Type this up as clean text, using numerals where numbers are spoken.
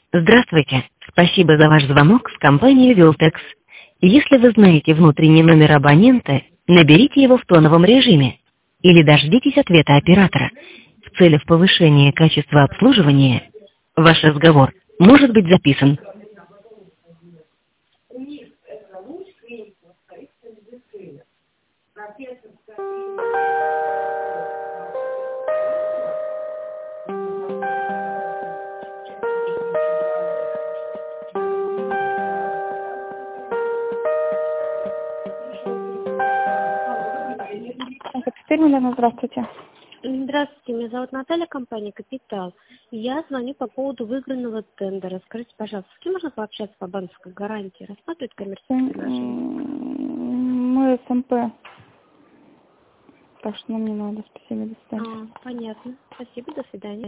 Здравствуйте. Спасибо за ваш звонок в компанию Viltex. Если вы знаете внутренний номер абонента, наберите его в тоновом режиме или дождитесь ответа оператора. В целях повышения качества обслуживания ваш разговор может быть записан. Екатерина, здравствуйте. Здравствуйте, меня зовут Наталья, компания «Капитал». Я звоню по поводу выигранного тендера. Скажите, пожалуйста, с кем можно пообщаться по банковской гарантии? Рассматривать коммерческие предложения? Мы СМП. Так что нам не надо. Спасибо, до свидания. Понятно. Спасибо, до свидания.